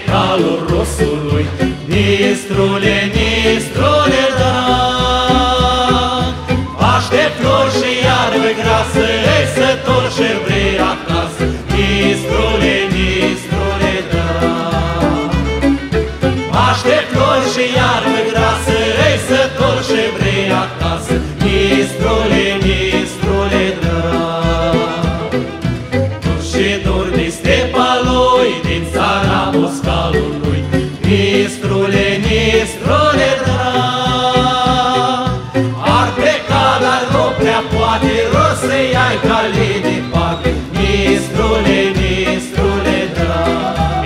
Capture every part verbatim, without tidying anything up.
calul rusului. Nistrule, nistrule drag, aștept flori și iarbă grasă, ei să torci și vrei acasă. Nistrule, nistrule drag, aștept flori și iarbă grasă, ei să torci și vrei acasă. Nistrule, nistrule drag, tu și dormi stepa lui din țara Moscalului. Nistrule, nistrule drag, ar pleca, dar nu prea poate, rost să-i ai cale departe. Nistrule, nistrule drag.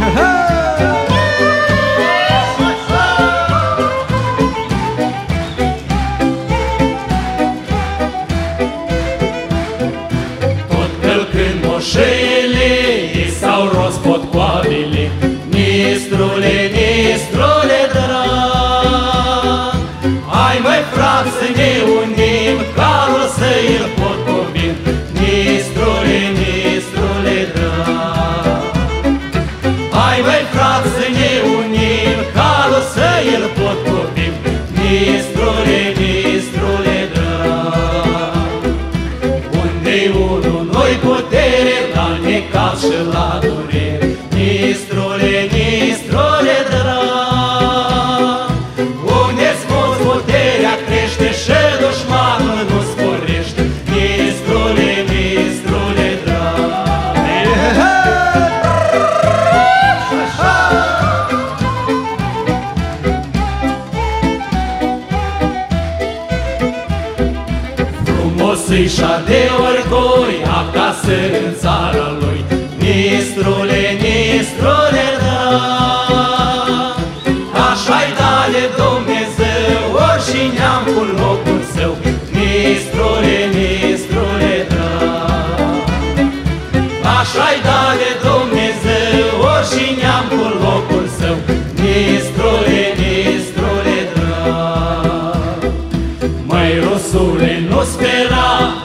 Tot călcând moșele, ei s-au rost potcoavele. Nistrule, nistrule drag, hai măi frate să ne unim, calul să-i potcovim. Nistrule, nistrule drag, hai măi frate să ne unim, calul să-i potcovim. Nistrule, nistrule drag, unde-i unul noi putere, la necaz și la durere. Nistrule, nistrule drag, unde-ți mulți puterea crește și dușmanul nu sporește. Nistrule, nistrule drag. Frumos-i și-a de orgoi acasă în țara lui. Nistrule, nistrule drag, așa-i dale Dumnezeu, orice neamcul locul său. Nistrule, nistrule drag, așa-i dale Dumnezeu, orice neamcul locul său. Nistrule, nistrule drag, măi rusule, nu spera